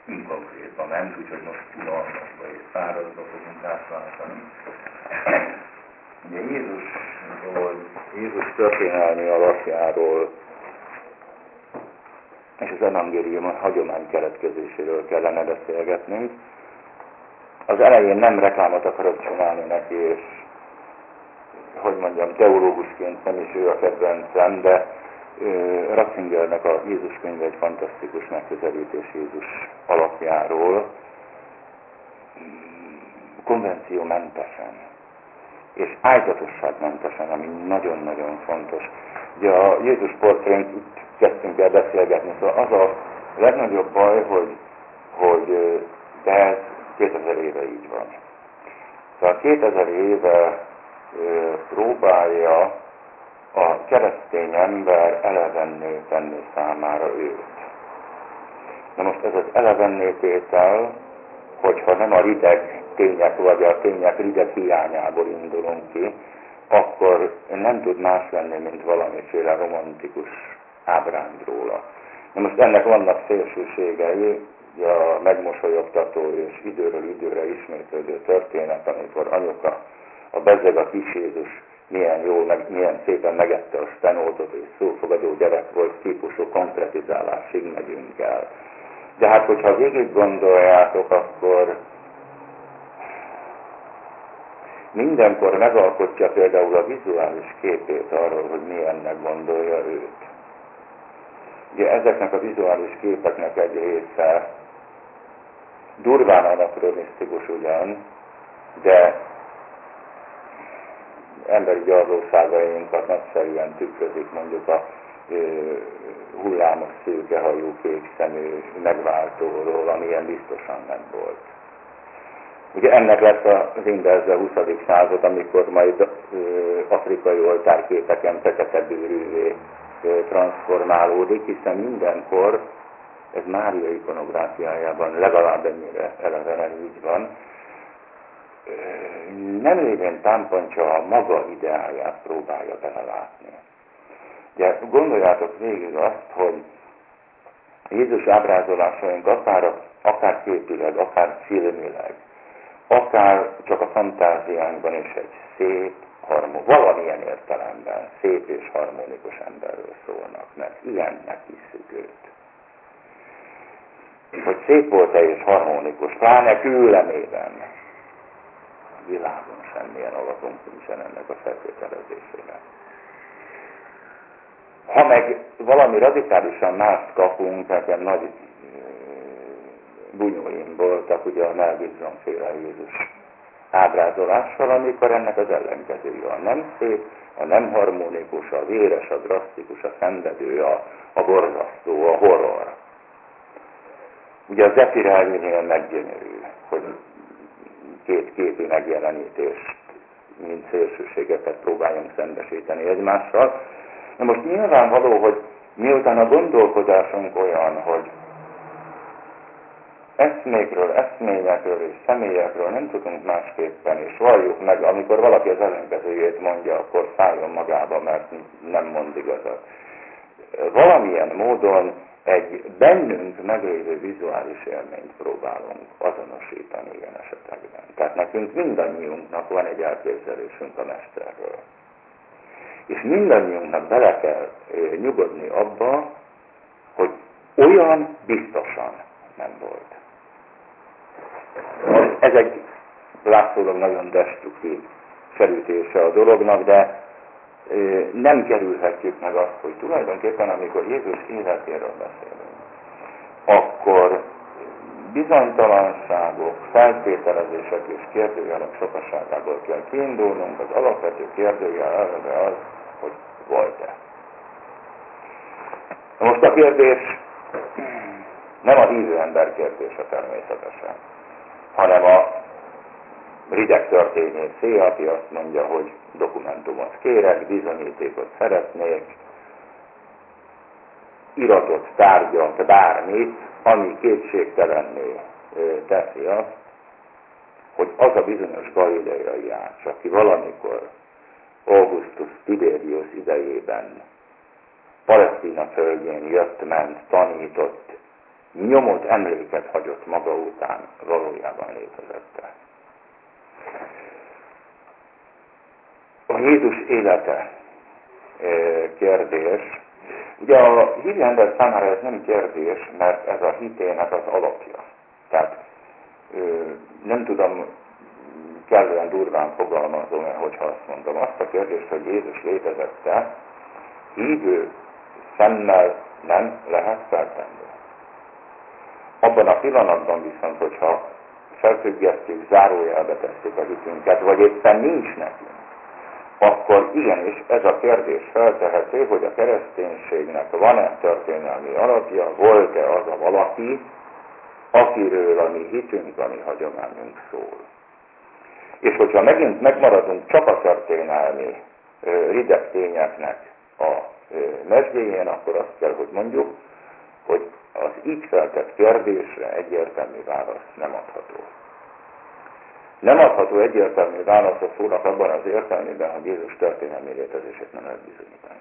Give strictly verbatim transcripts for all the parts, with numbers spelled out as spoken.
inkonkrétba ment, úgyhogy most unalmasba és szárazba fogunk átváltani. Ugye Jézusról, Jézus történelmi alapjáról és az evangélium hagyomány keletkezéséről kellene beszélgetnünk. Az elején nem reklámot akarok csinálni neki, és hogy mondjam, teológusként nem is ő a kedvencem, de Ratzingernek a Jézus könyve egy fantasztikus megközelítés Jézus alapjáról, konvenciómentesen és áldozatosságmentesen, ami nagyon-nagyon fontos. Ugye a Jézus portrént itt kezdtünk el beszélgetni, szóval az a legnagyobb baj, hogy, hogy de ez kétezer éve így van. Szóval kétezer éve próbálja a keresztény ember elevenné tenni számára őt. Na most ez az elevenné tétel, hogyha nem a rideg tények vagy a tények rideg hiányából indulunk ki, akkor nem tud más lenni, mint valamiféle romantikus ábránd róla. Na most ennek vannak szélsőségei, a megmosolyogtató és időről időre ismétlődő történet, amikor anyuka, a bezeg, a kis Jézus milyen jól, meg, milyen szépen megette a stenótot, és szófogadó gyerek volt, típusú konkretizálásig megyünk el. De hát, hogyha végig gondoljátok, akkor mindenkor megalkotja például a vizuális képét arról, hogy milyennek gondolja őt. Ugye ezeknek a vizuális képeknek egy része durván anakronisztikus ugyan, de emberi gyarlóságainkat nagyszerűen tükrözik, mondjuk a ö, hullámos szőkehajú kék szemű megváltóról, amilyen biztosan nem volt. Ugye ennek lesz az inverze huszadik század, amikor majd ö, afrikai oltárképeken fekete bőrűvé transformálódik, hiszen mindenkor ez Mária ikonográfiájában legalább ennyire elevenen így van, nem lévén támpontja a maga ideáját próbálja belelátni. Ugye gondoljátok végig azt, hogy Jézus ábrázolásaink akár, akár képileg, akár filmileg, akár csak a fantáziánkban is egy szép, harmon, valamilyen értelemben szép és harmonikus emberről szólnak, mert ilyennek hiszük őt. Hogy szép volt-e és harmonikus, pláne küllemében. Világon semmilyen alapunk nincsen ennek a feltételezésére. Ha meg valami radikálisan mást kapunk, nekem nagy bunyóim voltak ugye a Mel Gibson-féle Jézus ábrázolással, amikor ennek az ellenkezője a nem szép, a nem harmonikus, a véres, a drasztikus, a szenvedő, a, a borzasztó, a horror. Ugye a Zeffirelménél meggyönyörű, hogy két képi megjelenítést, mint szélsőségeket próbáljunk szembesíteni egymással. Na most nyilvánvaló, hogy miután a gondolkodásunk olyan, hogy eszmékről, eszményekről és személyekről nem tudunk másképpen, és valljuk meg, amikor valaki az ellenkezőjét mondja, akkor szálljon magába, mert nem mond igazat. Valamilyen módon egy bennünk meglévő vizuális élményt próbálunk azonosítani ilyen esetekben. Tehát nekünk mindannyiunknak van egy elképzelésünk a Mesterről. És mindannyiunknak bele kell nyugodni abba, hogy olyan biztosan nem volt. Ez egy látszólag nagyon destruktív felütése a dolognak, de nem kerülhetjük meg azt, hogy tulajdonképpen amikor Jézus életéről beszélünk, akkor bizonytalanságok, feltételezések és kérdőjelek sokaságából kell kiindulnunk. Az alapvető kérdőjel az, hogy volt-e. Most a kérdés nem a hívő ember kérdése természetesen, hanem a rideg történészé, aki azt mondja, hogy dokumentumot kérek, bizonyítékot szeretnék, iratot, tárgyat, bármit, ami kétségtelenné teszi azt, hogy az a bizonyos galileai ács, aki valamikor Augustus Tiberius idejében Palesztina földjén jött, ment, tanított, nyomot, emléket hagyott maga után, valójában létezette. A Jézus élete kérdés. Ugye a hívő ember számára ez nem kérdés, mert ez a hitének az alapja. Tehát nem tudom, kellően durván fogalmazom el, hogyha azt mondom. Azt a kérdést, hogy Jézus létezette, hívő szemmel nem lehet feltenni. Abban a pillanatban viszont, hogyha felfüggesztjük, zárójelbe tesszük a hitünket, vagy éppen nincs nekünk, akkor igenis ez a kérdés feltehető, hogy a kereszténységnek van-e történelmi alapja, volt-e az a valaki, akiről a mi hitünk, a mi hagyományunk szól. És hogyha megint megmaradunk csak a történelmi rideg tényeknek a mesdjéjén, akkor azt kell, hogy mondjuk, hogy az így feltett kérdésre egyértelmű válasz nem adható. Nem adható egyértelmű válasz a szónak abban az értelmében, hogy Jézus történelmi létezését nem lehet bizonyítani.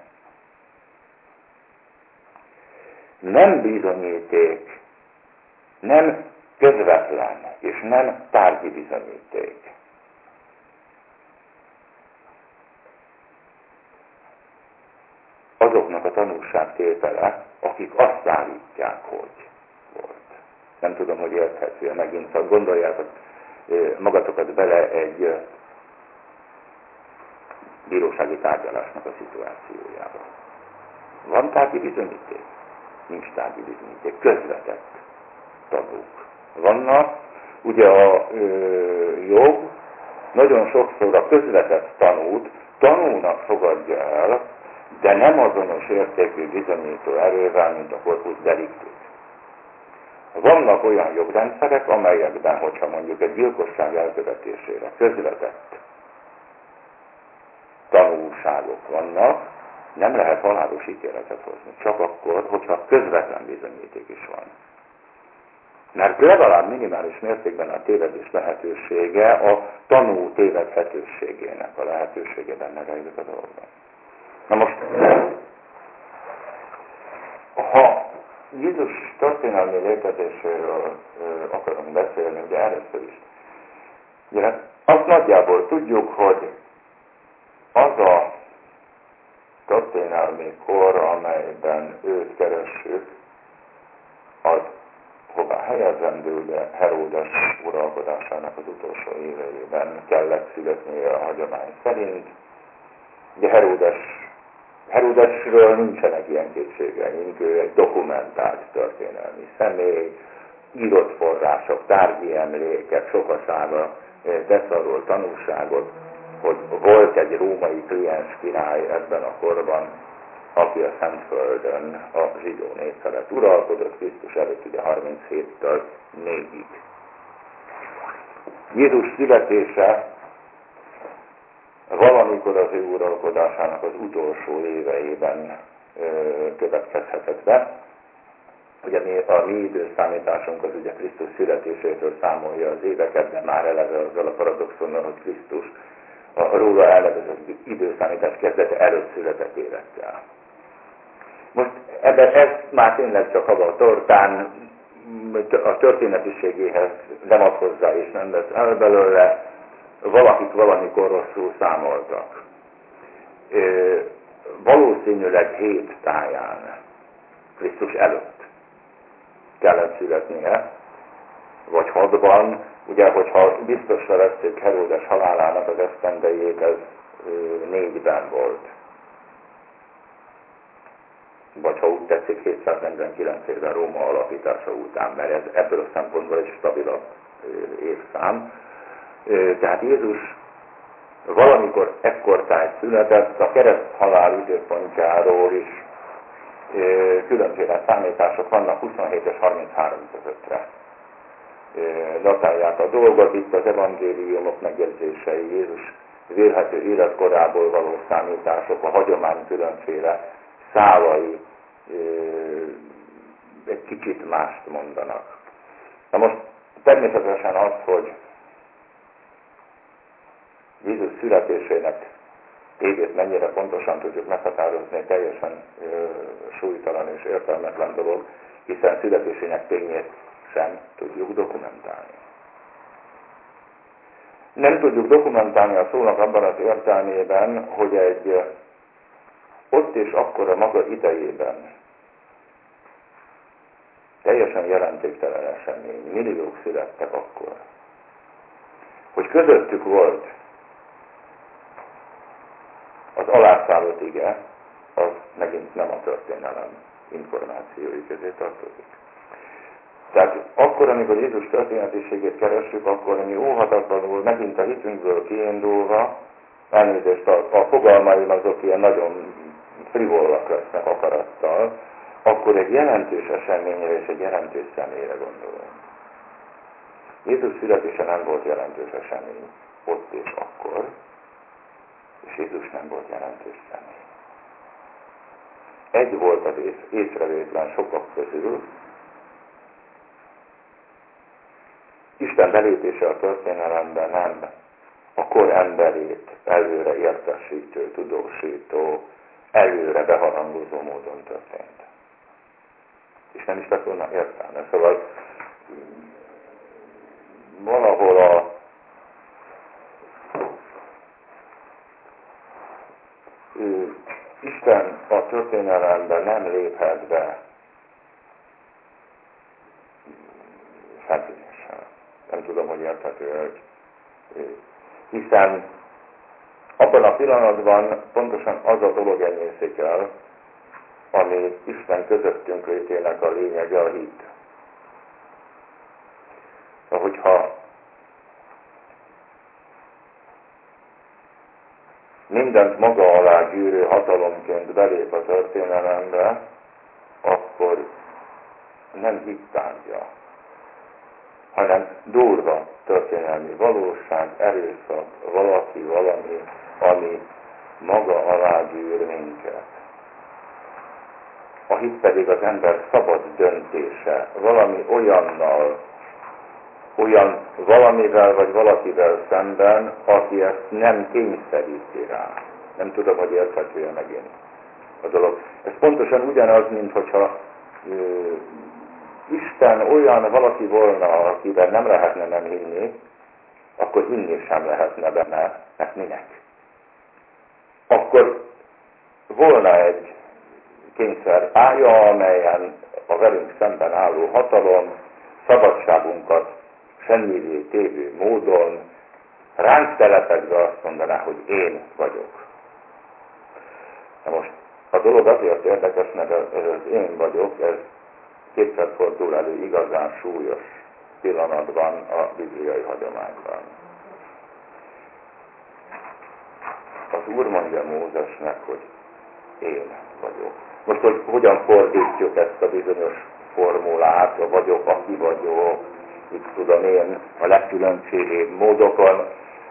Nem bizonyíték, nem közvetlen és nem tárgyi bizonyíték. Azoknak a tanúságtétele, akik azt állítják, hogy volt. Nem tudom, hogy érthető, megint csak gondoljátok magatokat bele egy bírósági tárgyalásnak a szituációjába. Van tárgyi bizonyíték? Nincs tárgyi bizonyíték. Közvetett tanúk vannak. Ugye a ö, jog nagyon sokszor a közvetett tanút tanúnak fogadja el, de nem azonos értékű bizonyító erővel, mint a corpus delicti. Vannak olyan jogrendszerek, amelyekben, hogyha mondjuk egy gyilkosság elkövetésére közvetett tanúságok vannak, nem lehet halálos ítéletet hozni. Csak akkor, hogyha közvetlen bizonyíték is van. Mert legalább minimális mértékben a tévedés lehetősége a tanú tévedhetőségének a lehetőségében megjelenik a dologban. Na most, ha Jézus történelmi létezéséről akarunk beszélni, ugye először is. Ugye, azt nagyjából tudjuk, hogy az a történelmi kor, amelyben őt keressük, az hová helyezendő, de Heródes uralkodásának az utolsó éveiben kellett születnie a hagyomány szerint. Ugye Heródes, Heródesről nincsenek ilyen kétségeink, ő egy dokumentált történelmi személy, írott források, tárgyi emlékek sokasága tesz arról tanúságot, hogy volt egy római kliens király ebben a korban, aki a Szentföldön a zsidó nép felett uralkodott, Krisztus előtt ugye harminchéttől négyig. Jézus születése valamikor az ő uralkodásának az utolsó éveiben ö, következhetett be. Ugye mi, a mi időszámításunk az ugye Krisztus születésétől számolja az éveket, de már eleve azzal a paradoxonnal, hogy Krisztus a róla elnevezett időszámítás kezdete előtt született évekkel. Most ebben ez már tényleg csak a tortán a történetiségéhez nem ad hozzá és nem vesz el belőle, valakik valamikor rosszul számoltak. E, valószínűleg hét táján, Krisztus előtt kellett születnie, vagy hatban, ugye, hogyha biztosra vesszük Heródes halálának az esztendejét, ez e, négyben volt. Vagy ha úgy tetszik, hétszáznegyvenkilenc évben Róma alapítása után, mert ez ebből a szempontból egy stabilabb évszám. Tehát Jézus valamikor ekkortájt született, a kereszt halál időpontjáról is különféle számítások vannak, huszonhét és harminchárom közöttre datálják a dolgot. Itt az evangéliumok megjegyzései, Jézus vélhető életkorából való számítások, a hagyomány különféle szálai egy kicsit mást mondanak. Na most természetesen az, hogy Jézus születésének évét mennyire pontosan tudjuk meghatározni, teljesen ö, súlytalan és értelmetlen dolog, hiszen születésének tényét sem tudjuk dokumentálni. Nem tudjuk dokumentálni a szónak abban az értelmében, hogy egy ott és akkor a maga idejében teljesen jelentéktelen esemény, milliók születtek akkor, hogy közöttük volt az alászállott ige, az megint nem a történelem információi közé tartozik. Tehát akkor, amikor Jézus történetiségét keressük, akkor mi óhatatlanul, megint a hitünkből kiindulva, elnézést, a, a fogalmaim azok ilyen nagyon frivollak lesznek akarattal, akkor egy jelentős eseményre és egy jelentős személyre gondolunk. Jézus születése nem volt jelentős esemény ott és akkor, és Jézus nem volt jelentős személy. Egy volt az ész, észrevétlen sokak közül, Isten belépése a történelemben nem a kor emberét előre értesítő, tudósító, előre beharangozó módon történt. És nem is lett volna értelme. Szóval valahol a ő, Isten a történelemben nem léphet be szenvedéssel. Nem tudom, hogy érthető, hiszen abban a pillanatban pontosan az a dolog enyészik el, ami Isten közöttünk létének a lényege, a hit. Hogyha mindent maga alá gyűrő hatalomként belép a történelembe, akkor nem hittárgya, hanem durva történelmi valóság, erőszak, valaki, valami, ami maga alá gyűr minket. A hit pedig az ember szabad döntése, valami olyannal, olyan valamivel vagy valakivel szemben, aki ezt nem kényszeríti rá. Nem tudom, hogy érthető-e megint a dolog. Ez pontosan ugyanaz, mint hogyha ö, Isten olyan valaki volna, akiben nem lehetne nem hinni, akkor hinni sem lehetne benne, mert minek? Akkor volna egy kényszer pálya, amelyen a velünk szemben álló hatalom szabadságunkat semmivé tévő módon ránk telepedve azt mondaná, hogy én vagyok. Na most a dolog azért érdekes, mert ez az én vagyok, ez kétszer fordul elő igazán súlyos pillanatban a bibliai hagyományban. Az Úr mondja Mózesnek, hogy én vagyok. Most, hogy hogyan fordítjuk ezt a bizonyos formulát, a vagyok, aki vagyok, itt tudom én, a legkülönbözőbb módokon,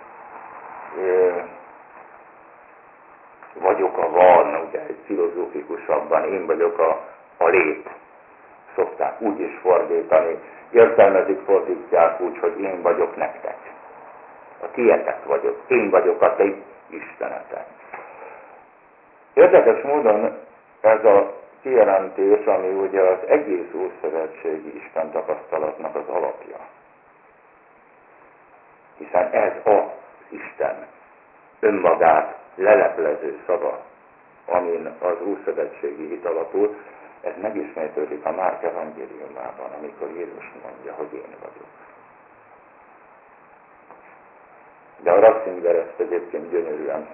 vagyok a van, ugye egy filozófikusabban, én vagyok a, a lét. Szokták úgy is fordítani, értelmezik, fordítják úgy, hogy én vagyok nektek. A tietek vagyok, én vagyok a ti istenetek. Érdekes módon ez a kijelentés, ami ugye az egész ószövetségi Isten tapasztalatnak az alapja. Hiszen ez az Isten önmagát leleplező szava, amin az ószövetségi hit alapul, ez megismétlődik a Márk evangéliumában, amikor Jézus mondja, hogy én vagyok. De a Ratzinger ezt egyébként gyönyörűen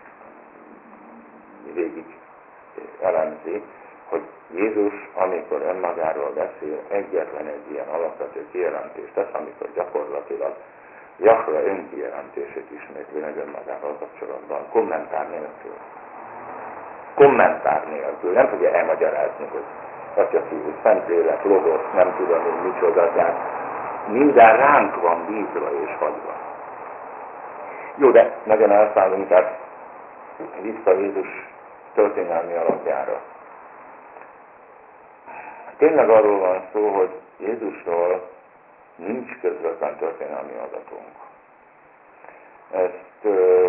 végig elemzi, hogy Jézus, amikor önmagáról beszél, egyetlen egy ilyen alapvető kijelentést tesz, amikor gyakorlatilag Jahve önkijelentését ismétli meg önmagával kapcsolatban, kommentár nélkül. Kommentár nélkül. Nem fogja elmagyarázni, hogy Atya, Fiú, Szentlélek, Logosz, nem tudom én micsoda, tehát minden ránk van bízva és hagyva. Jó, de nagyon elszállunk, tehát vissza Jézus történelmi alapjára. Tényleg arról van szó, hogy Jézusról nincs közvetlen történelmi adatunk. Ezt ö,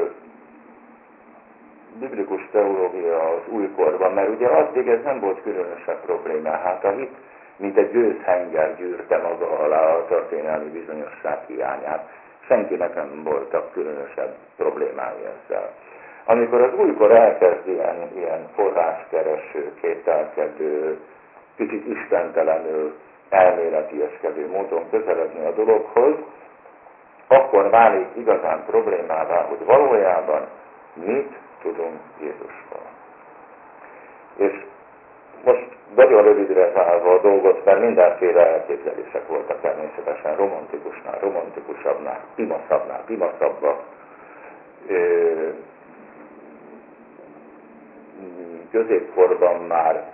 biblikus teológia az újkorban, mert ugye addig ez nem volt különösebb probléma. Hát a hit mint egy gőzhenger gyűrte maga alá a történelmi bizonyosság hiányát. Senkinek nem voltak különösebb problémái ezzel. Amikor az újkor elkezd ilyen, ilyen forráskereső, kételkedő, kicsit istentelenül elméletieskedő módon közeledni a dologhoz, akkor válik igazán problémává, hogy valójában mit tudunk Jézusról. És most nagyon rövidre zárva a dolgot, mert mindenféle elképzelések voltak természetesen romantikusnál, romantikusabbnál, pimaszabbnál, pimaszabbak. Középkorban már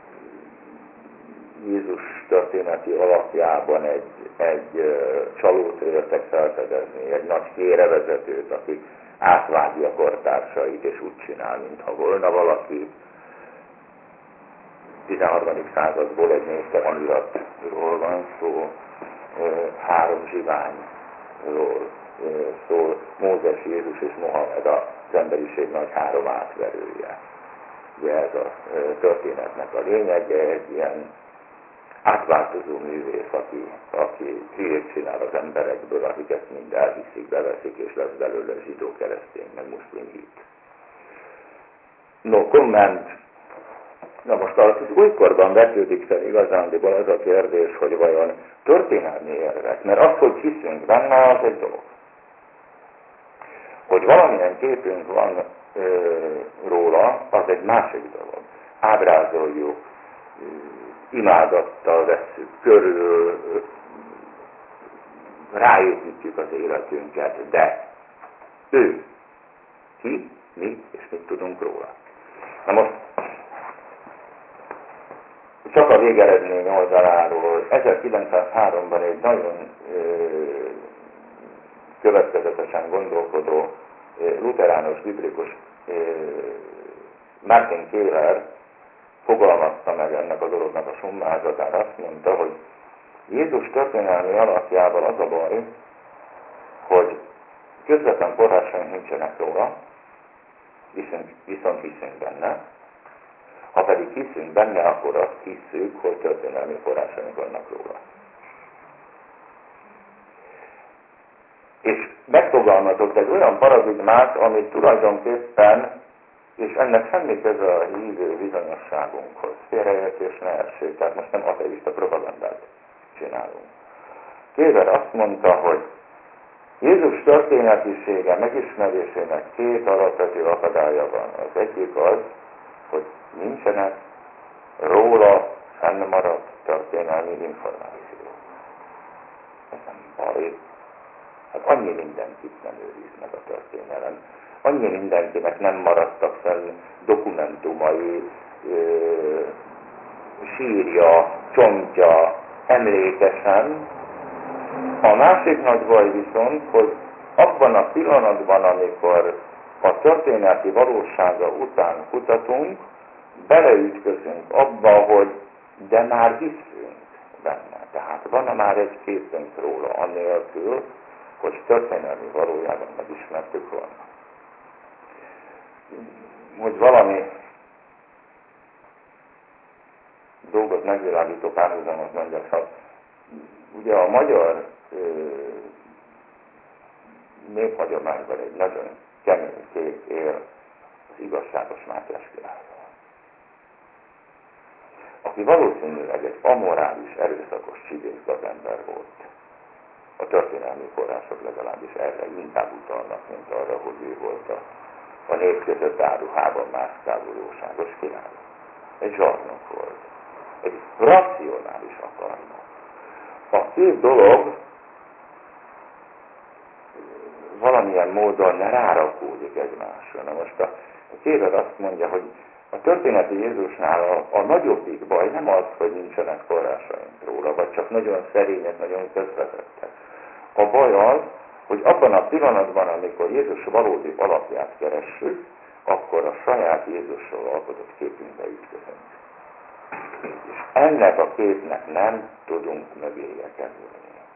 Jézus történeti alapjában egy, egy csalót éltek felfedezni, egy nagy félrevezetőt, aki átvágja a kortársait, és úgy csinál, mintha volna valaki. tizenharmadik századból egy névtelen iratról van szó, három zsiványról szól, Mózes, Jézus és Mohamed az emberiség nagy három átverője. Ugye ez a történetnek a lényege, egy ilyen átváltozó művész, aki, aki hülyét csinál az emberekből, akik ezt mind elhiszik, beveszik, és lesz belőle zsidó, keresztény, meg muszlim hit. No comment. Na most az újkorban vetődik fel igazándiból az a kérdés, hogy vajon történelmi érvek, mert az, hogy hiszünk benne, az egy dolog. Hogy valamilyen képünk van ö, róla, az egy másik dolog. Ábrázoljuk, ö, imádattal vesszük körül, ö, ráépítjük az életünket, de ő, ki, mi, és mit tudunk róla. Na most csak a végeredmény oldaláról ezerkilencszázháromban egy nagyon ö, következetesen gondolkodó ö, luteránus biblikus ö, Martin Kéler fogalmazta meg ennek a dolognak a summázatára, azt mondta, hogy Jézus történelmi alapjával az a baj, hogy közvetlen forrásaink nincsenek róla, viszont, viszont hiszünk benne. Ha pedig hiszünk benne, akkor azt hisszük, hogy történelmi forrásaink vannak róla. És megfogalmazott egy olyan paradigmát, amit tulajdonképpen, és ennek semmi köze a hívő bizonyosságunkhoz. Félreértés ne essék, tehát most nem ateista propagandát csinálunk. Kéver azt mondta, hogy Jézus történetisége megismerésének két alapvető akadálya van. Az egyik az, hogy nincsenek róla fennmaradt történelmi információ. Ez nem baj. Hát annyi mindenkit nem őriz meg a történelem. Annyi mindenkinek nem maradtak fenn dokumentumai, ö, sírja, csontja, emlékesen. A másik nagy baj viszont, hogy abban a pillanatban, amikor a történeti valósága után kutatunk, beleütközünk abba, hogy de már hiszünk benne. Tehát van már egy képünk róla, annélkül, hogy történelmi valójában megismertük volna. Hogy valami dolgot megvilágító párhuzamot mondjak, hát ugye a magyar ö, néphagyományban egy nagyon kemény kép él az igazságos Mátyás királyról, aki valószínűleg egy amorális, erőszakos csidész gazember volt. A történelmi források legalábbis erre inkább utalnak, mint arra, hogy ő volt a, a nép között áruhában mászkáló jóságos király. Egy zsarnok volt. Egy racionális akarnok. A két dolog valamilyen módon rárakódik egymásra. Na most a, a Kéver azt mondja, hogy a történeti Jézusnál a, a nagyobbik baj nem az, hogy nincsenek forrásaink róla, vagy csak nagyon szerények, nagyon közvetettek. A baj az, hogy abban a pillanatban, amikor Jézus valódi alapját keressük, akkor a saját Jézusról alkotott képünkbe ütközünk. És ennek a képnek nem tudunk mögéje kerülni.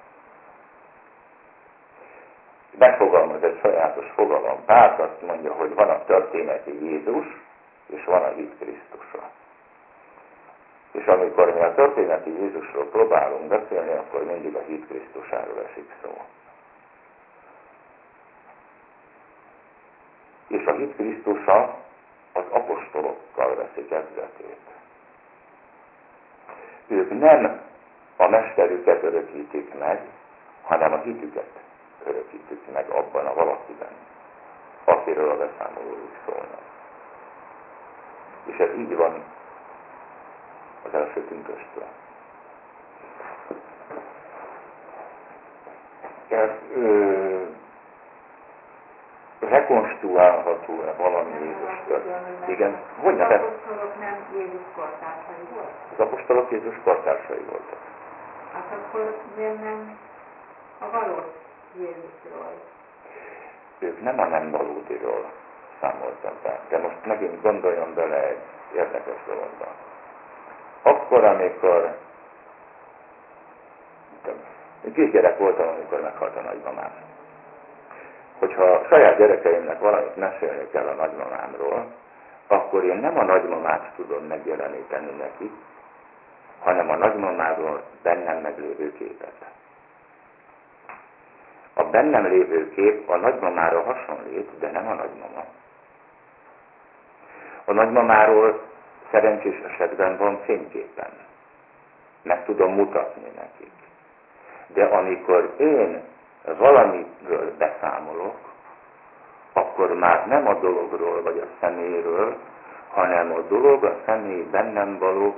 Megfogalmaz egy sajátos fogalom. Pál azt mondja, hogy van a történeti Jézus, és van a hit Krisztusa. És amikor mi a történeti Jézusról próbálunk beszélni, akkor mindig a hit Krisztusáról esik szó. És a hit Krisztusa az apostolokkal veszi kezdetét. Ők nem a mesterüket örökítik meg, hanem a hitüket örökítik meg abban a valakiben, akiről a beszámolóik szólnak. És ez így van az első pünkösttől. Ez ö, rekonstruálható-e valami Jézustól? Igen, hogy az apostolok nem Jézus kortársai voltak? Az apostolok Jézus kortársai voltak. Hát akkor miért nem a valós Jézusról? Ők nem a nem valódiról számoltak be. De most megint gondoljon bele egy érdekes dologba. Akkor, amikor én kisgyerek voltam, amikor meghalt a nagymamám. Hogyha saját gyerekeimnek valamit mesélni kell a nagymamámról, akkor én nem a nagymamát tudom megjeleníteni nekik, hanem a nagymamáról bennem meglévő képet. A bennem lévő kép a nagymamára hasonlít, de nem a nagymama. A nagymamáról szerencsés esetben van fényképen. Meg tudom mutatni nekik. De amikor én valamiről beszámolok, akkor már nem a dologról vagy a személyről, hanem a dolog, a személy bennem való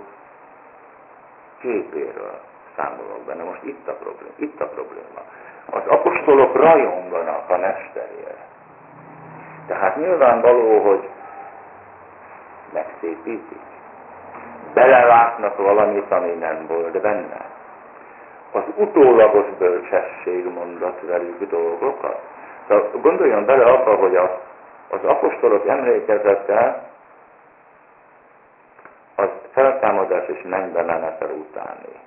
képéről számolok be. Na most itt a probléma. Itt a probléma. Az apostolok rajonganak a mesterért. Tehát nyilvánvaló, hogy megszépítik. Belelátnak valamit, ami nem volt benne. Az utólagos bölcsesség mondat velük dolgokat. Tehát gondoljon bele abba, hogy a, az apostolok emlékezete az feltámadás és mennybe menetel utáni.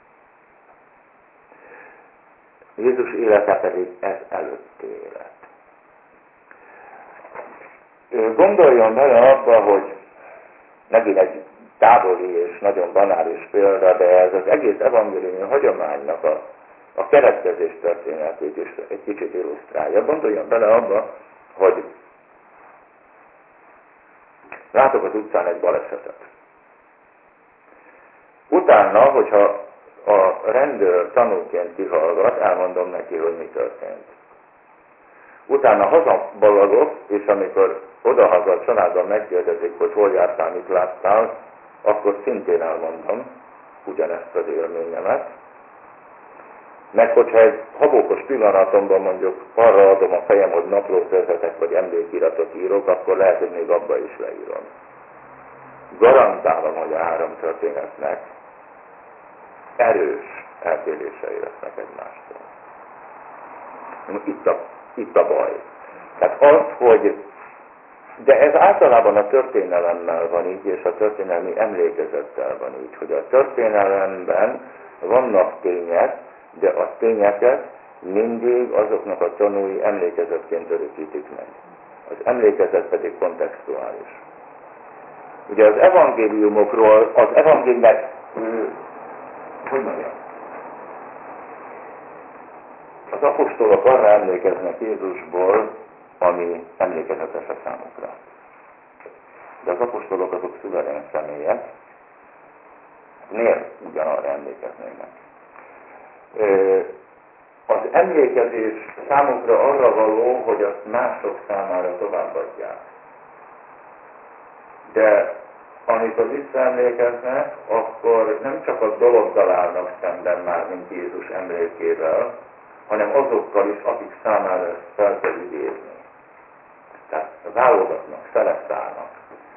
Jézus élete pedig ez előtti élet. Gondoljon bele abba, hogy megint egy távoli és nagyon banális példa, de ez az egész evangéliumi hagyománynak a, a keretkezés történetét is egy kicsit illusztrálja. Gondoljon bele abba, hogy látok az utcán egy balesetet. Utána, hogyha a rendőr tanúként kihallgat, elmondom neki, hogy mi történt. Utána hazabalagok, és amikor odahaza a családban megkérdezik, hogy hol jártál, mit láttál, akkor szintén elmondom ugyanezt az élményemet. Meg hogyha egy habókos pillanatomban mondjuk arra adom a fejem, hogy naplószerzetek vagy emlékiratot írok, akkor lehet, hogy még abba is leírom. Garantálom, hogy a három történetnek erős eltérései lesznek egymástól. Itt a, itt a baj. Tehát az, hogy de ez általában a történelemmel van így, és a történelmi emlékezettel van így, hogy a történelemben vannak tények, de a tényeket mindig azoknak a tanúi emlékezetként örökítik meg. Az emlékezet pedig kontextuális. Ugye az evangéliumokról, az evangéliumok, hogy mondjam, az apostolok arra emlékeznek Jézusból, ami emlékezetes a számukra. De az apostolok azok szuverén személyek, miért ugyanarra emlékeznének? Az emlékezés számukra arra való, hogy azt mások számára továbbadják. De amikor visszaemlékeznek, akkor nem csak a dologgal állnak szemben már, mint Jézus emlékével, hanem azokkal is, akik számára ezt fel kell idézni. Tehát válogatnak, szelektálnak.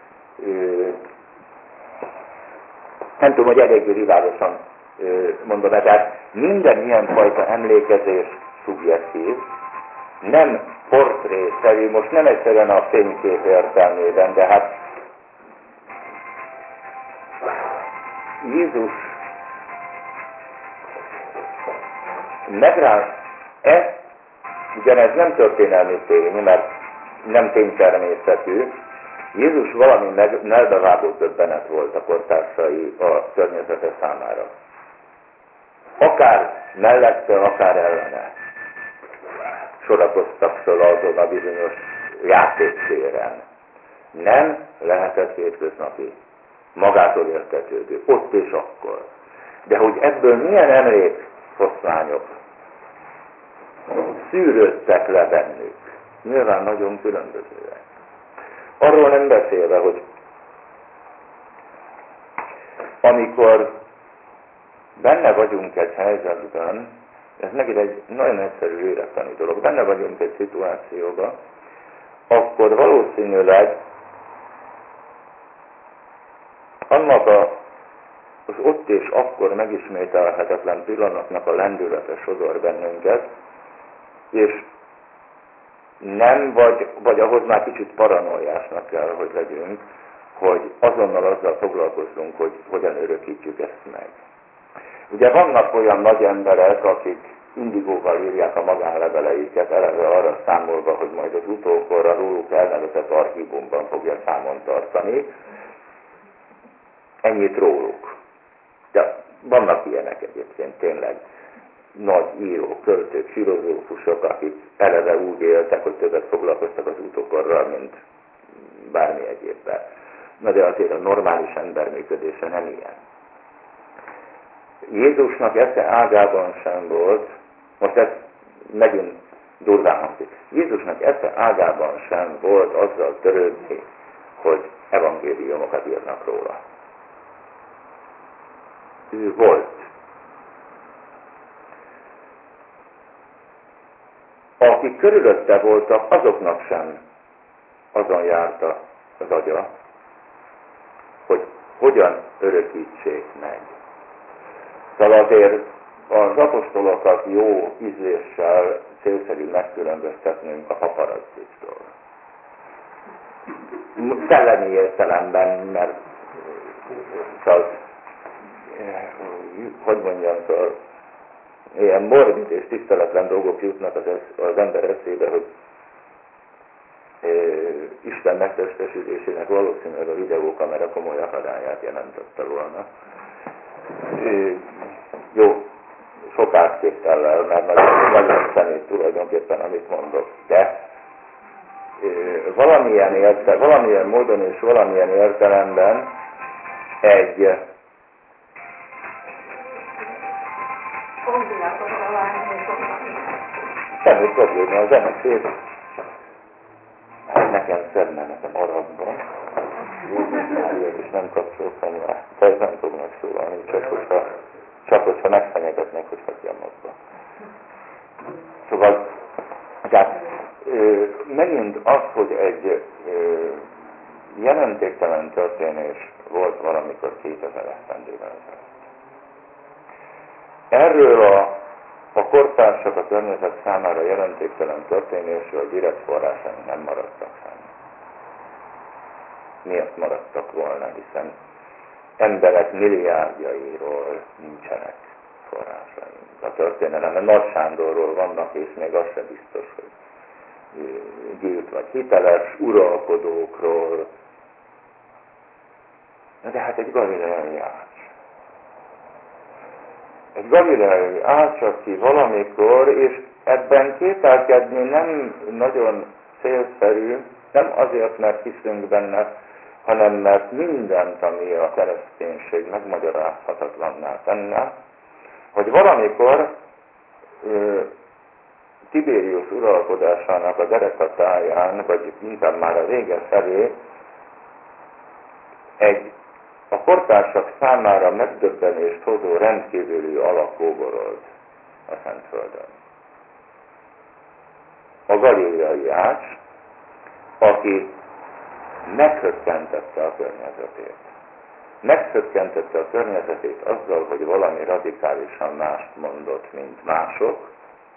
Nem tudom, hogy eléggé riválosan mondom, tehát minden ilyen fajta emlékezés szubjektív, nem portrészerű, most nem egyszerűen a fénykép értelmében, de hát Jézus megrá, ez, ugyanez nem történelmi tény, mert nem ténytermészetű, Jézus valami melbevágó döbbenet volt a kortársai a környezete számára. Akár mellette, akár ellene sorakoztak föl azon a bizonyos játéktéren. Nem lehetett hétköznapi, magától értetődő, ott és akkor. De hogy ebből milyen emlékfoszlányok szűrődtek le bennük, nyilván nagyon különbözőek. Arról nem beszélve, hogy amikor benne vagyunk egy helyzetben, ez megint egy nagyon egyszerű élettani dolog, benne vagyunk egy szituációban, akkor valószínűleg annak a, az ott és akkor megismételhetetlen pillanatnak a lendülete sodor bennünket, és nem, vagy, vagy ahhoz már kicsit paranoiásnak kell, hogy legyünk, hogy azonnal azzal foglalkozzunk, hogy hogyan örökítjük ezt meg. Ugye vannak olyan nagy emberek, akik indigóval írják a magánleveleiket, eleve arra számolva, hogy majd az utókorra róluk elnevezett archívumban fogja számon tartani. Ennyit róluk. De vannak ilyenek egyébként tényleg. Nagy írók, költők, filozófusok, akik eleve úgy éltek, hogy többet foglalkoztak az utókorral, mint bármi egyébben. Na de azért a normális ember működése nem ilyen. Jézusnak esze ágában sem volt, most ez megint durván hangzik, Jézusnak esze ágában sem volt azzal törődni, hogy evangéliumokat írnak róla. Ő volt. Akik körülötte voltak, azoknak sem azon járta az agya, hogy hogyan örökítsék meg. Szóval azért az apostolokat jó ízléssel célszerű megkülönböztetnünk a paparazzitól. Szellemi értelemben, mert szóval, hogy mondjam, szóval ilyen morbid és tiszteletlen dolgok jutnak az, az ember eszébe, hogy e, Isten megtestesülésének valószínűleg a videókamera komoly akadályát jelentette volna. E, jó, sok áttétellel, mert nagyon, nagyon szemét tulajdonképpen, amit mondok, de e, valamilyen, érte, valamilyen módon és valamilyen értelemben egy semmi probléma, a zene szép. Hát nekem szedne, nekem arabban. Jézus és nem kapcsoltam rá. Tehát nem fognak szólalni, csak hogyha, csak hogyha megfenyegetnek, hogy hagyjam abba. Szóval, tehát megint az, hogy egy ö, jelentéktelen történés volt valamikor kétezer esztendőben ezelőtt. Erről a A kortársak a környezet számára jelentéktelen történésről direkt forrásaink nem maradtak fenn. Miért maradtak volna, hiszen emberek milliárdjairól nincsenek forrásaink. A történelemben Nagy Sándorról vannak, és még az sem biztos, hogy gyűlt vagy hiteles, uralkodókról. De hát egy galileai ács. Egy galileai ács, aki valamikor, és ebben kételkedni nem nagyon célszerű, nem azért, mert hiszünk benne, hanem mert mindent, ami a kereszténység megmagyarázhatatlanná tenne, hogy valamikor ö, Tiberius uralkodásának a derekatáján, vagy inkább már a vége felé egy a kortársak számára megdöbbenést hozó rendkívüli alak kóborolt a Szentföldön. A galileai ács, aki meghökkentette a környezetét. Meghökkentette a környezetét azzal, hogy valami radikálisan mást mondott, mint mások,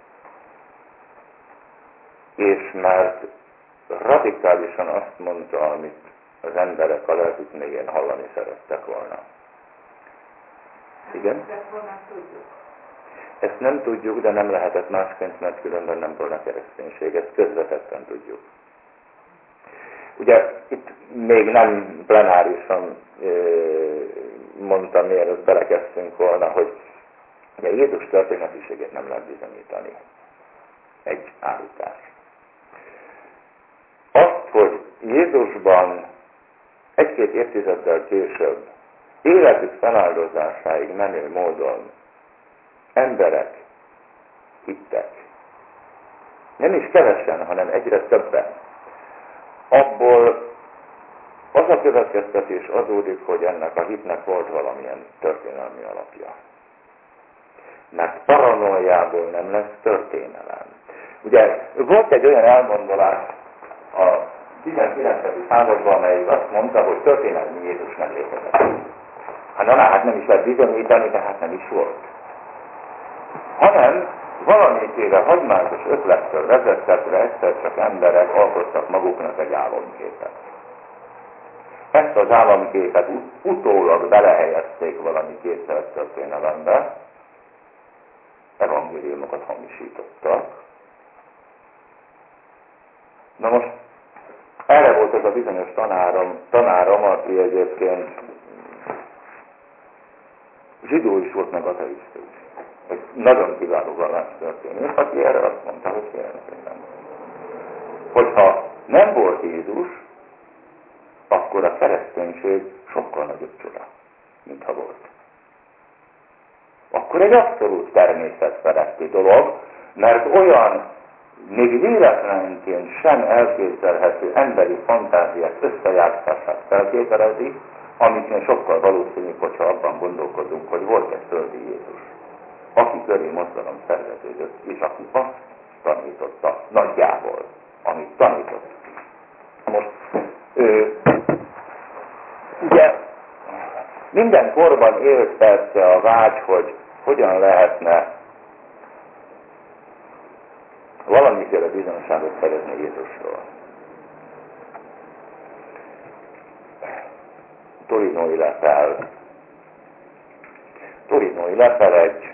és mert radikálisan azt mondta, amit az emberek a lelkük mélyén hallani szerettek volna. Igen? Ezt nem tudjuk, de nem lehetett másként, mert különben nem volna kereszténység. Ezt közvetetten tudjuk. Ugye itt még nem plenárisan mondtam, mielőtt belekezdtünk volna, hogy ugye Jézus történetiségét nem lehet bizonyítani. Egy állítás. Azt, hogy Jézusban egy-két évtizeddel később életük feláldozásáig menő módon emberek hittek. Nem is kevesen, hanem egyre többen. Abból az a következtetés adódik, hogy ennek a hitnek volt valamilyen történelmi alapja. Mert paranoiából nem lesz történelem. Ugye volt egy olyan elgondolás a tizenkilencedik században, amelyik azt mondta, hogy történelmi Jézus nem létezett. Hát na, hát nem is lehet bizonyítani, tehát nem is volt. Hanem valamiféle hagyományos ötlettől vezettetve egyszer csak emberek alkottak maguknak egy álomképet. Ezt az álomképet utólag belehelyezték valami kétszeres történelembe, evangéliumokat hamisítottak. Na most erre volt az a bizonyos tanárom, tanárom, aki egyébként zsidó is volt, meg ateista is. Egy nagyon kiváló vallástörténés, aki erre azt mondta, hogy kérem, hogyha nem volt Jézus, akkor a kereszténység sokkal nagyobb csoda, mintha volt. Akkor egy abszolút természetfeletti dolog, mert olyan még véletlenként sem elképzelhető emberi fantáziák összejátszását feltételezi, amiknél sokkal valószínűbb, hogyha abban gondolkodunk, hogy volt egy földi Jézus, aki köré mozgalom szerveződött, és aki azt tanította nagyjából, amit tanított. Most, ö, ugye, minden korban élt persze a vágy, hogy hogyan lehetne valamiféle bizonyságot szerezni Jézusról. Torinói lepel. Torinói lepel egy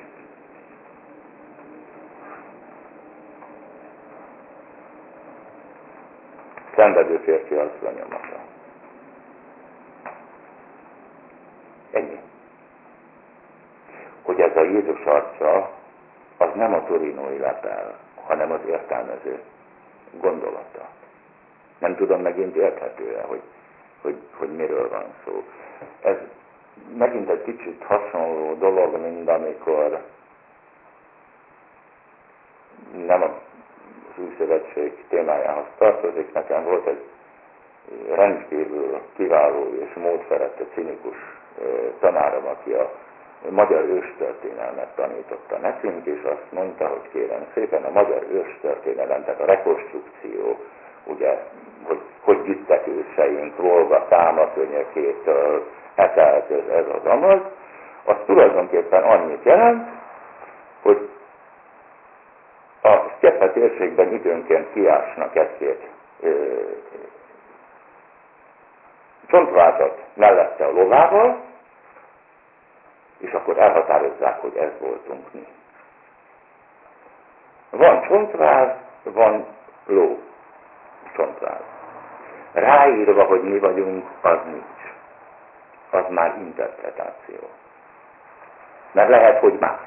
szenvedő férfi arclenyomata. Ennyi. Hogy ez a Jézus arca, az nem a torinói lepel, hanem az értelmező gondolata. Nem tudom megint érthető-e, hogy, hogy, hogy miről van szó. Ez megint egy kicsit hasonló dolog, mint amikor nem az új szövetség témájához tartozik. Nekem volt egy rendkívül kiváló és módszerette cinikus tanárom, aki a magyar őstörténelmet tanította nekünk, és azt mondta, hogy kérem szépen, a magyar őstörténelem, tehát a rekonstrukció, ugye, hogy hogy gyüttek őseink, Volga támakönyökétől, etelt ez, ez az amaz, az tulajdonképpen annyit jelent, hogy a Sztyepe térségben időnként kiásnak egy-két csontvázat mellette a lovával, és akkor elhatározzák, hogy ez voltunk mi. Van csontváz, van ló csontváz. Ráírva, hogy mi vagyunk, az nincs. Az már interpretáció. Mert lehet, hogy más.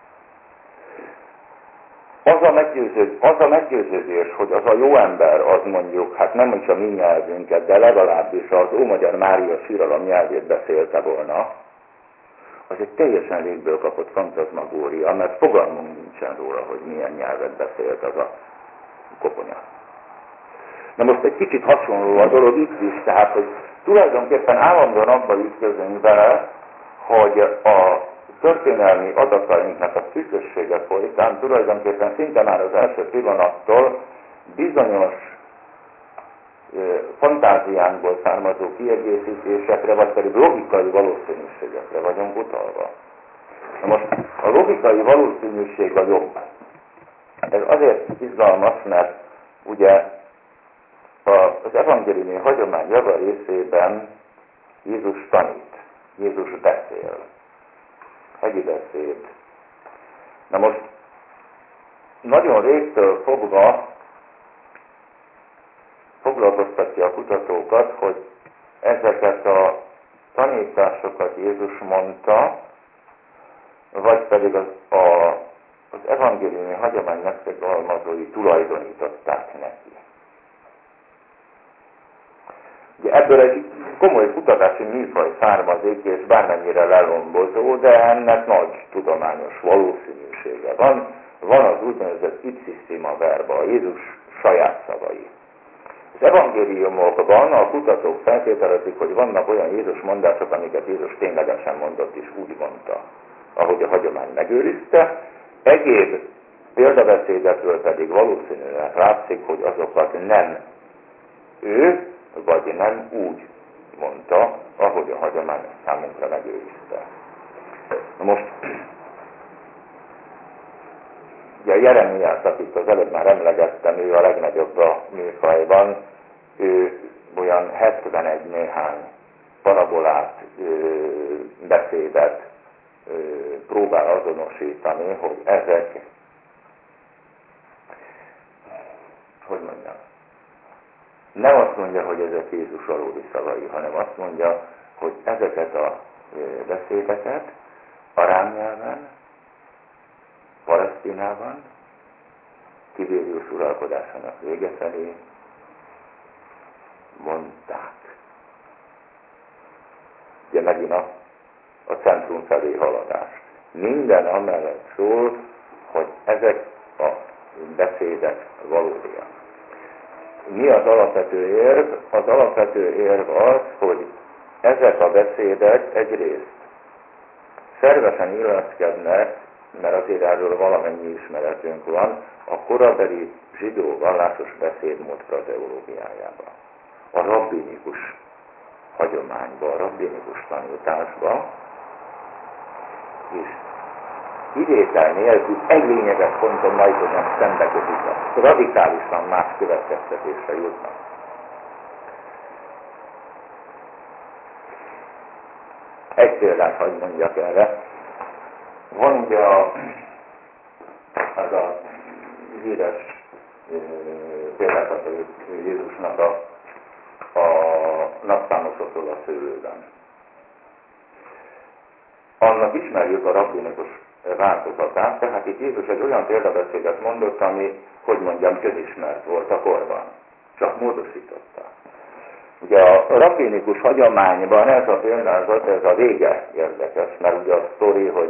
Az a, meggyőződ, az a meggyőződés, hogy az a jó ember, az mondjuk, hát nem is a mi nyelvünket, de legalábbis az Ómagyar Mária síralom nyelvét beszélte volna, az egy teljesen légből kapott fantazmagória, mert fogalmunk nincsen róla, hogy milyen nyelvet beszélt az a koponya. Na most egy kicsit hasonló a dolog itt is, tehát, hogy tulajdonképpen állandóan abban ütközünk bele, hogy a történelmi adatainknak a szűkössége folytán tulajdonképpen szinte már az első pillanattól bizonyos fantáziánkból származó kiegészítésekre, vagy pedig logikai valószínűségekre vagyunk utalva. Na most a logikai valószínűség a jobb. Ez azért izgalmas, mert ugye az evangéliumi hagyomány java részében Jézus tanít, Jézus beszél, hegyi beszéd. Na most nagyon régtől fogva foglalkoztatja a kutatókat, hogy ezeket a tanításokat Jézus mondta, vagy pedig az, a, az evangéliumi hagyomány megfogalmazói tulajdonították neki. Ugye ebből egy komoly kutatási műfaj származik, és bármennyire lelombozó, de ennek nagy tudományos valószínűsége van. Van az úgynevezett ipsissima verba, Jézus saját szavai. Az evangéliumokban a kutatók feltételezik, hogy vannak olyan Jézus mondások, amiket Jézus ténylegesen mondott, és úgy mondta, ahogy a hagyomány megőrizte. Egyéb példabeszédekről pedig valószínűleg látszik, hogy azokat nem ő, vagy nem úgy mondta, ahogy a hagyomány számunkra megőrizte. Na most, ugye a Jeremiás, akit az előbb már emlegettem, ő a legnagyobb a műfajban, ő olyan hetvenegy néhány parabolát, beszédet próbál azonosítani, hogy ezek, hogy mondjam, nem azt mondja, hogy ezek Jézus valódi szavai, hanem azt mondja, hogy ezeket a beszédeket arám nyelven, Palesztinában, Tibérius uralkodásának vége felé mondták. Ugye megint a, a centrum felé haladás. Minden amellett szól, hogy ezek a beszédek valódiak. Mi az alapvető érv? Az alapvető érv az, hogy ezek a beszédek egyrészt szervesen illeszkednek, mert azért erről valamennyi ismeretünk van, a korabeli zsidó vallásos beszédmód frazeológiájába, a rabbinikus hagyományba, a rabbinikus tanításba, és idétel nélkül egy lényeges ponton majdnem szembekötik, radikálisan más következtetésre jutnak. Egy példát hadd mondjak erre. Van ugye a, az a híres példát, hogy Jézusnak a, a napszámosokról a szőlőben. Annak ismerjük a rabbinikus változatát, tehát itt Jézus egy olyan példabeszédet mondott, ami, hogy mondjam, közismert volt a korban. Csak módosította. Ugye a rabbinikus hagyományban ez a példázat, ez a vége érdekes, mert ugye a sztori, hogy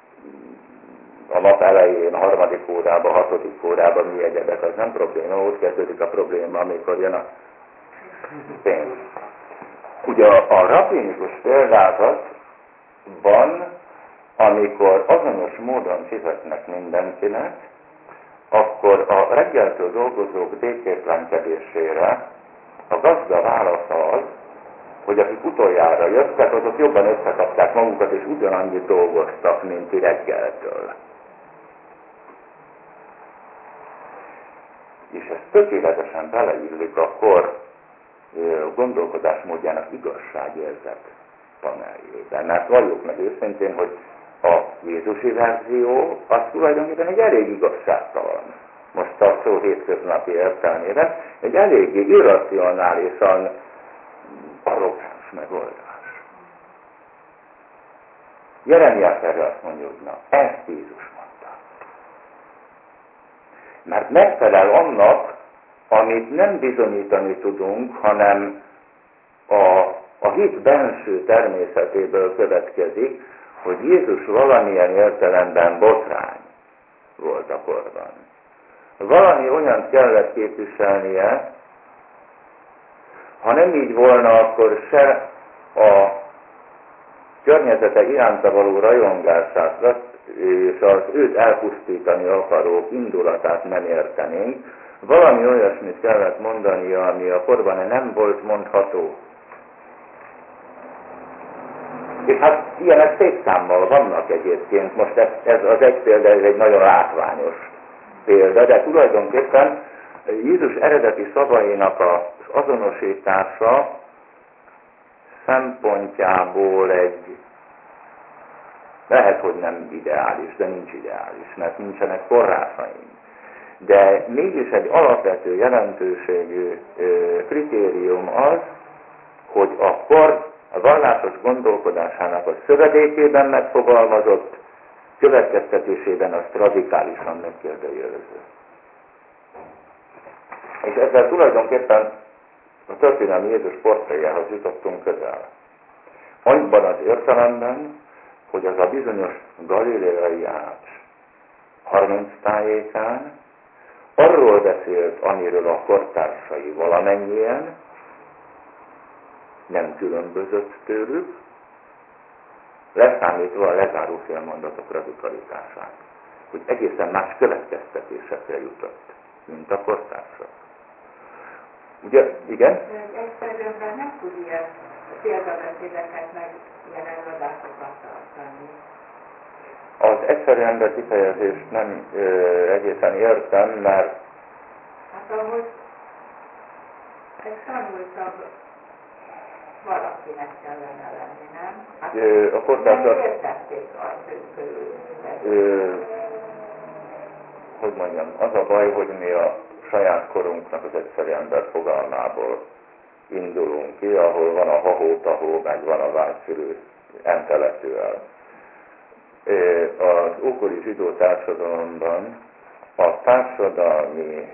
a nap elején, a harmadik órában, a hatodik órában mi egyebek, az nem probléma, ott kezdődik a probléma, amikor jön a pénz. Ugye a, a rabbinikus példázatban, amikor azonos módon fizetnek mindenkinek, akkor a reggeltől dolgozók békétlenkedésére a gazda válasza az, hogy akik utoljára jöttek, azok jobban összekapták magukat, és ugyanannyit dolgoztak, mint reggeltől. És ez tökéletesen beleillik akkor gondolkodásmódjának igazságérzet paneljében. Mert valljuk meg őszintén, hogy a Jézusi verzió az tulajdonképpen egy elég igazságtalan, most a szó hétköznapi értelmében, egy eléggé irracionálisan arrogáns megoldás. Jeremiás erre azt mondja, hogy na, ezt Jézus mondta. Mert megfelel annak, amit nem bizonyítani tudunk, hanem a, a hit benső természetéből következik, hogy Jézus valamilyen értelemben botrány volt a korban. Valami olyan kellett képviselnie, ha nem így volna, akkor se a környezete iránta való rajongását és az őt elpusztítani akarók indulatát nem értenénk, valami olyasmit kellett mondania, ami a korban nem volt mondható. És hát ilyenek szép számmal vannak egyébként, most ez, ez az egy példa, ez egy nagyon látványos példa, de tulajdonképpen Jézus eredeti szavainak az azonosítása szempontjából egy, lehet, hogy nem ideális, de nincs ideális, mert nincsenek forrásaink. De mégis egy alapvető jelentőségű kritérium az, hogy a kor a vallásos gondolkodásának a szövedékében megfogalmazott, következtetésében azt radikálisan megkérdőjelező. És ezzel tulajdonképpen a történelmi Jézus portréjához jutottunk közel. Annyiban az értelemben, hogy az a bizonyos galileai ács harminc tájékán arról beszélt, amiről a kortársai valamennyien, nem különbözött tőlük, leszámítva a lezáró félmondatok radikalitását, hogy egészen más következtetésekre jutott, mint a kortársak. Ugye, igen? Egyszerűen nem tud ilyen példabeszédeket meg ilyen előadásokat tartani. Az egyszerű ember kifejezést nem ö, egészen értem, mert... Hát ahhoz egy tanultabb valakinek kellene lenni, nem? Hát ö, a kortársak... nem értették az ő Hogy mondjam, az a baj, hogy mi a saját korunknak az egyszerű ember fogalmából indulunk ki, ahol van a hahó-tahó, meg van a vágyfülű intellektuál. Az ókori zsidó társadalomban a társadalmi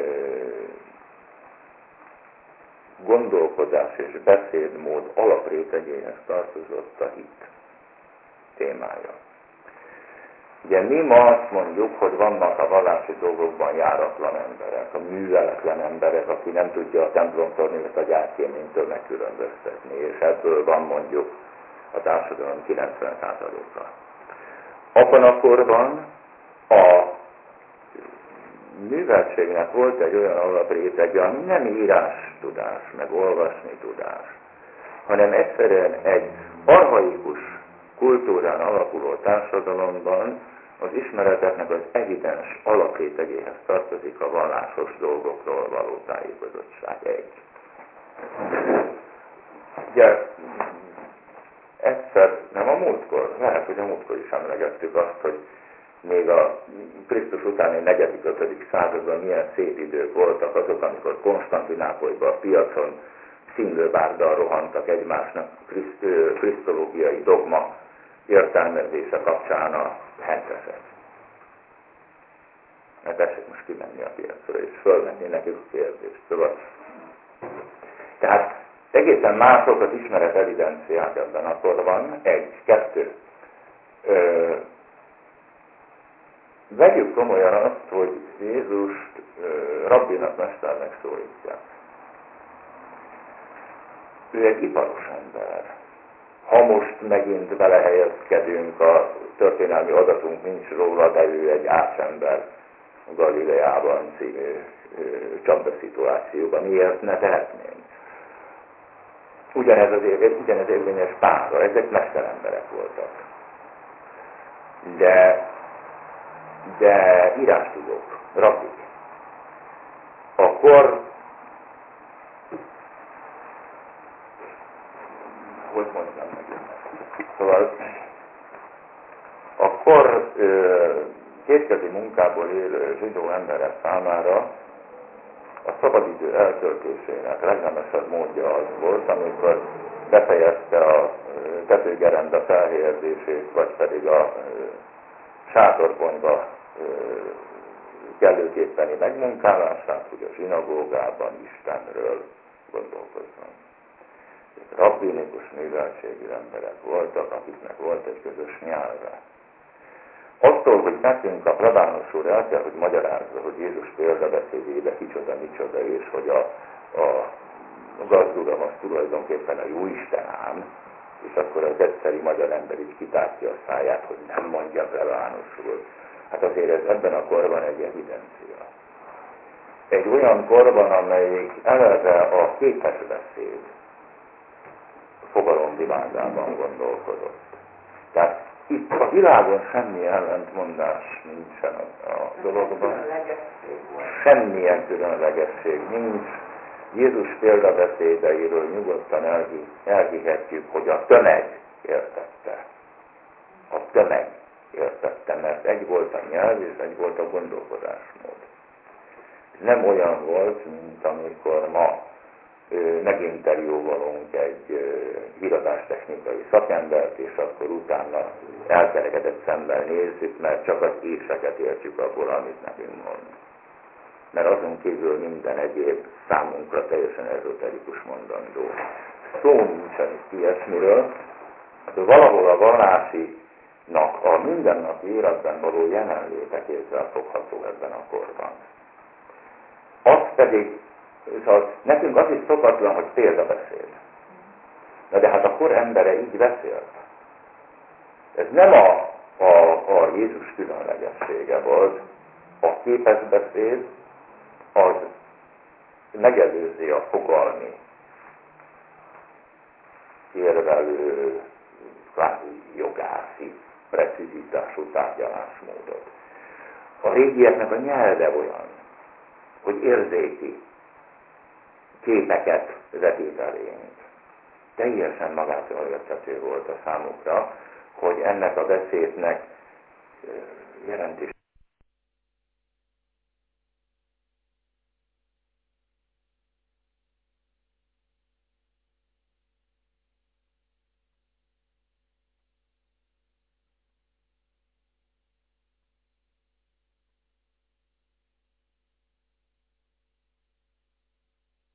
gondolkodás és beszédmód alaprétegéhez tartozott a hit témája. Ugye mi ma azt mondjuk, hogy vannak a vallási dolgokban járatlan emberek, a műveletlen emberek, aki nem tudja a templomtornyot a gyárkéménytől megkülönböztetni, és ebből van mondjuk a társadalom kilencven százaléka. Abban a korban a műveltségnek volt egy olyan alaprétege, ami nem írás tudás, meg olvasni tudás, hanem egyszerűen egy archaikus kultúrán alapuló társadalomban az ismereteknek az evidens alaprétegéhez tartozik a vallásos dolgokról való tájékozottság. Egy. Ugye, egyszer, nem a múltkor, lehet, hogy a múltkor is emlegettük azt, hogy még a Krisztus utáni negyedik-ötödik században milyen szép idők voltak azok, amikor Konstantinápolyban a piacon színlőbárdal rohantak egymásnak krisztológiai dogma értelmezése kapcsán a hentesek. Mert tessék most kimenni a piacra és fölvenni nekik a kérdést. Szóval. Tehát egészen mások az ismeret evidenciák ebben a korban. Egy, kettő. Ö, vegyük komolyan azt, hogy Jézust ö, rabbinak, mesternek szólítják. Ő egy iparos ember. Ha most megint belehelyezkedünk, a történelmi adatunk nincs róla, de ő egy ácsember Galileában című csapdaszituációban. Miért ne tehetnénk? Ugyanez, az, ugyanez érvényes Pálra, ezek mesteremberek voltak. De, de írástudók, rabbik. Akkor hogy mondjam meg? Szóval akkor kétkezi munkából élő zsidó emberek számára a szabadidő eltöltésének legnemesebb módja az volt, amikor befejezte a tetőgerenda felhelyezését, vagy pedig a sátorkonyha kellőképpeni megmunkálását, hogy a zsinagógában Istenről gondolkozzon. Rabbinikus műveltségű emberek voltak, akiknek volt egy közös nyelve. Attól, hogy nekünk a plebános úr el kell, hogy magyarázza, hogy Jézus példabeszédébe kicsoda, micsoda, és hogy a, a gazduram az tulajdonképpen a Jóisten ám, és akkor az egyszeri magyar ember így kitártja a száját, hogy nem mondja plebános úr. Hát azért ez ebben a korban egy evidencia. Egy olyan korban, amelyik eleve a képes beszéd fogalomvilágában gondolkodott. Tehát itt a világon semmi ellentmondás nincsen a, a dologban. Semmilyen különlegesség nincs. Jézus példabeszédeiről nyugodtan elhi, elhihetjük, hogy a tömeg értette. A tömeg értette, mert egy volt a nyelv, és egy volt a gondolkodásmód. Nem olyan volt, mint amikor ma meginterjúvolunk egy híradástechnikai szakembert, és akkor utána elkerekedett szemmel nézzük, mert csak az éseket értjük abból, amit nekünk mond. Mert azon kívül minden egyéb számunkra teljesen ezoterikus mondandó. Szó nincsen itt ilyesmiről, de valahol a vallásinak a mindennapi életben való jelenléte kézzelfogható ebben a korban. Az pedig, szóval nekünk az is szokatlan, hogy példabeszéd. Na de hát a kor embere így beszélt. Ez nem a, a, a Jézus különlegessége volt. A képes beszéd az megelőzi a fogalmi, érvelő, kvázi jogászi, precizitású tárgyalásmódot. A régieknek a nyelve olyan, hogy érzéki képeket vetít elénk. Teljesen magától érthető volt a számukra, hogy ennek a beszédnek jelentős